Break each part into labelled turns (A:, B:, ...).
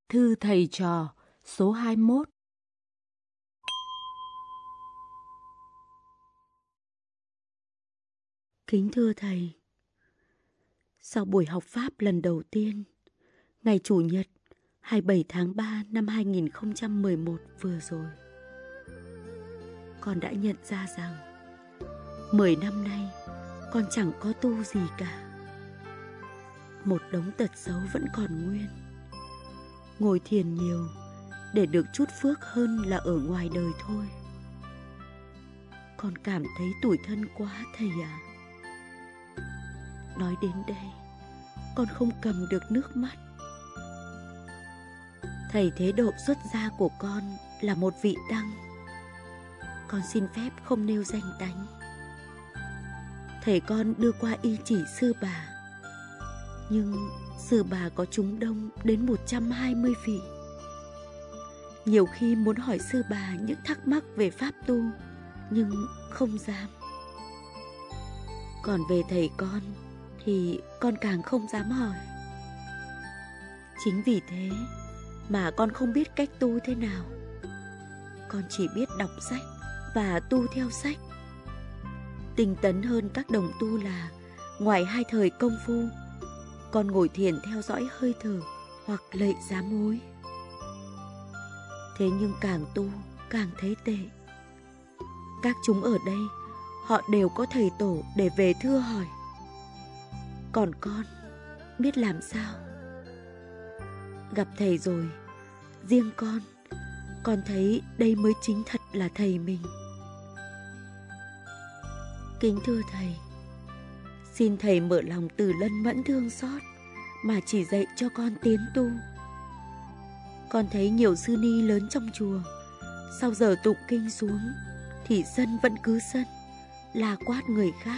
A: Thư thầy trò số 21.
B: Kính thưa thầy, sau buổi học Pháp lần đầu tiên, ngày Chủ nhật 27 tháng 3 năm 2011 vừa rồi, con đã nhận ra rằng 10 năm nay con chẳng có tu gì cả. Một đống tật xấu vẫn còn nguyên. Ngồi thiền nhiều để được chút phước hơn là ở ngoài đời thôi. Con cảm thấy tủi thân quá thầy ạ. Nói đến đây, con không cầm được nước mắt. Thầy thế độ xuất gia của con là một vị đăng. Con xin phép không nêu danh tánh. Thầy con đưa qua y chỉ sư bà, nhưng sư bà có chúng đông đến 120 vị. Nhiều khi muốn hỏi sư bà những thắc mắc về pháp tu, nhưng không dám. Còn về thầy con thì con càng không dám hỏi. Chính vì thế mà con không biết cách tu thế nào. Con chỉ biết đọc sách và tu theo sách. Tinh tấn hơn các đồng tu là ngoài hai thời công phu, con ngồi thiền theo dõi hơi thở hoặc lạy sám hối. Thế nhưng càng tu càng thấy tệ. Các chúng ở đây, họ đều có thầy tổ để về thưa hỏi. Còn con biết làm sao? Gặp thầy rồi, riêng con thấy đây mới chính thật là thầy mình. Kính thưa thầy, xin thầy mở lòng từ lân mẫn thương xót mà chỉ dạy cho con tiến tu. Con thấy nhiều sư ni lớn trong chùa, sau giờ tụng kinh xuống thì sân vẫn cứ sân, la quát người khác.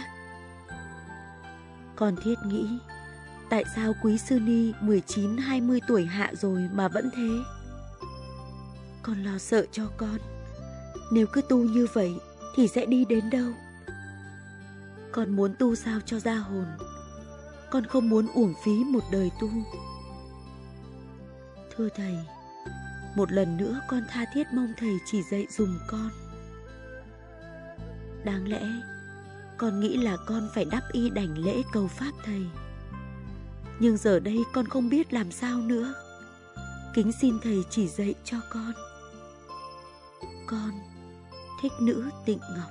B: Con thiết nghĩ, tại sao quý sư ni 19-20 tuổi hạ rồi mà vẫn thế? Con lo sợ cho con, nếu cứ tu như vậy thì sẽ đi đến đâu? Con muốn tu sao cho ra hồn. Con không muốn uổng phí một đời tu. Thưa thầy, một lần nữa con tha thiết mong thầy chỉ dạy dùm con. Đáng lẽ con nghĩ là con phải đắp y đảnh lễ cầu pháp thầy, nhưng giờ đây con không biết làm sao nữa. Kính xin thầy chỉ dạy cho con. Con thích nữ Tịnh Ngọc.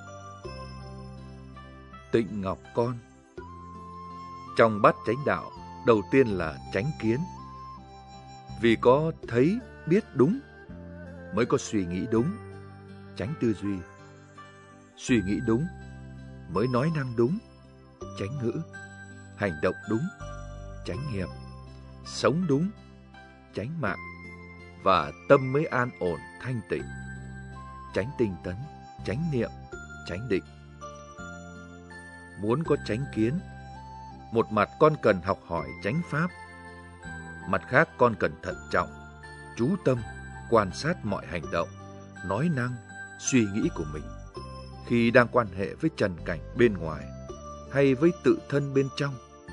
C: Tịnh Ngọc con. Trong bát chánh đạo, đầu tiên là chánh kiến. Vì có thấy, biết đúng, mới có suy nghĩ đúng, chánh tư duy. Suy nghĩ đúng, mới nói năng đúng, chánh ngữ. Hành động đúng, chánh nghiệp. Sống đúng, chánh mạng. Và tâm mới an ổn, thanh tịnh. Chánh tinh tấn, chánh niệm, chánh định. Muốn có chánh kiến, một mặt con cần học hỏi chánh pháp, mặt khác con cần thận trọng, chú tâm, quan sát mọi hành động, nói năng, suy nghĩ của mình khi đang quan hệ với trần cảnh bên ngoài hay với tự thân bên trong.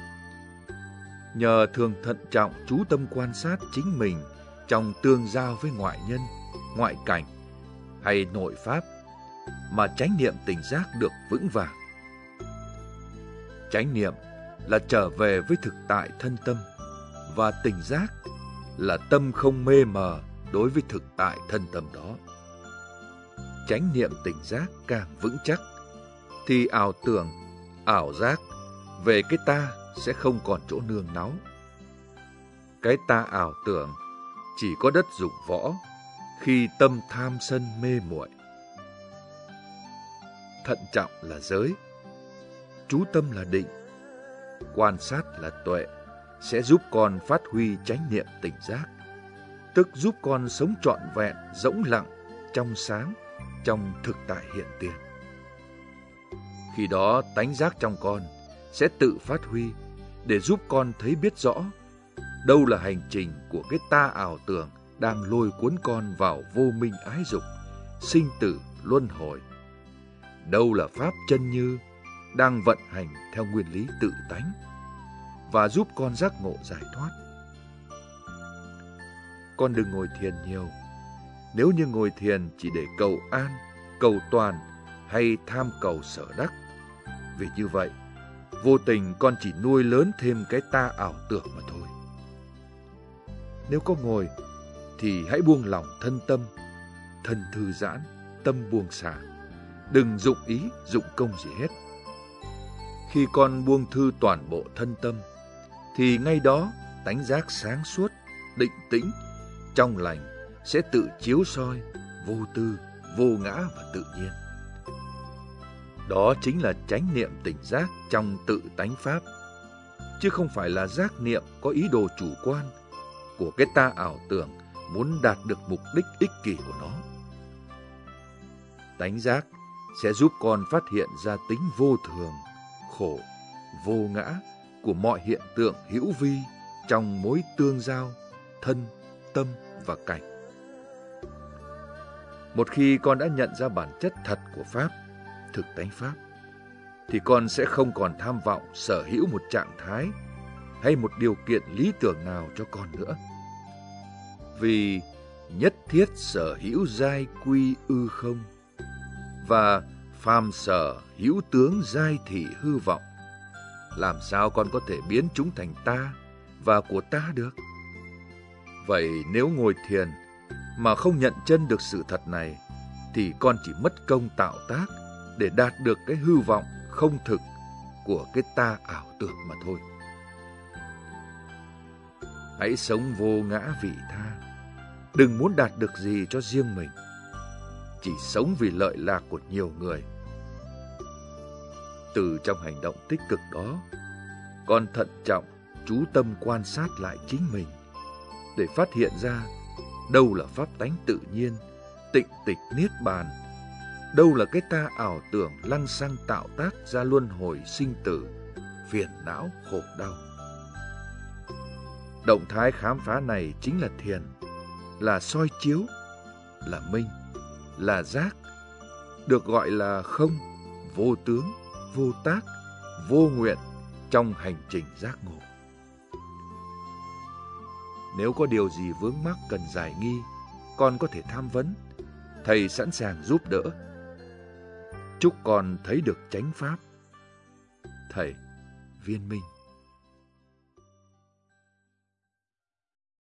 C: Nhờ thường thận trọng chú tâm quan sát chính mình trong tương giao với ngoại nhân, ngoại cảnh hay nội pháp mà chánh niệm tỉnh giác được vững vàng. Chánh niệm là trở về với thực tại thân tâm, và tỉnh giác là tâm không mê mờ đối với thực tại thân tâm đó. Chánh niệm tỉnh giác càng vững chắc thì ảo tưởng, ảo giác về cái ta sẽ không còn chỗ nương náu. Cái ta ảo tưởng chỉ có đất dụng võ khi tâm tham sân mê muội. Thận trọng là giới, chú tâm là định, quan sát là tuệ, sẽ giúp con phát huy chánh niệm tỉnh giác, tức giúp con sống trọn vẹn, rỗng lặng, trong sáng, trong thực tại hiện tiền. Khi đó tánh giác trong con sẽ tự phát huy để giúp con thấy biết rõ đâu là hành trình của cái ta ảo tưởng đang lôi cuốn con vào vô minh ái dục, sinh tử luân hồi. Đâu là pháp chân như đang vận hành theo nguyên lý tự tánh và giúp con giác ngộ giải thoát. con đừng ngồi thiền nhiều. Nếu như ngồi thiền chỉ để cầu an, cầu toàn hay tham cầu sở đắc, vì như vậy, vô tình con chỉ nuôi lớn thêm cái ta ảo tưởng mà thôi. Nếu có ngồi, thì hãy buông lỏng thân tâm, thân thư giãn, tâm buông xả. Đừng dụng ý, dụng công gì hết. Khi con buông thư toàn bộ thân tâm, thì ngay đó tánh giác sáng suốt, định tĩnh, trong lành sẽ tự chiếu soi, vô tư, vô ngã và tự nhiên. Đó chính là chánh niệm tỉnh giác trong tự tánh pháp, chứ không phải là giác niệm có ý đồ chủ quan của cái ta ảo tưởng muốn đạt được mục đích ích kỷ của nó. Tánh giác sẽ giúp con phát hiện ra tính vô thường, khổ, vô ngã của mọi hiện tượng hữu vi trong mối tương giao, thân, tâm và cảnh. Một khi con đã nhận ra bản chất thật của Pháp, thực tánh Pháp, thì con sẽ không còn tham vọng sở hữu một trạng thái hay một điều kiện lý tưởng nào cho con nữa. Vì nhất thiết sở hữu giai quy ư không, và phàm sở hữu tướng giai thị hư vọng, làm sao con có thể biến chúng thành ta và của ta được? Vậy nếu ngồi thiền mà không nhận chân được sự thật này, thì con chỉ mất công tạo tác để đạt được cái hư vọng không thực của cái ta ảo tưởng mà thôi. Hãy sống vô ngã vị tha, đừng muốn đạt được gì cho riêng mình, chỉ sống vì lợi lạc của nhiều người. Từ trong hành động tích cực đó, con thận trọng, chú tâm quan sát lại chính mình để phát hiện ra đâu là pháp tánh tự nhiên, tịnh tịch niết bàn, đâu là cái ta ảo tưởng lăng xăng tạo tác ra luân hồi sinh tử, phiền não khổ đau. Động thái khám phá này chính là thiền, là soi chiếu, là minh, là giác, được gọi là không, vô tướng, vô tác, vô nguyện trong hành trình giác ngộ. Nếu có điều gì vướng mắc cần giải nghi, con có thể tham vấn, thầy sẵn sàng giúp đỡ. Chúc con thấy được chánh pháp. Thầy Viên Minh.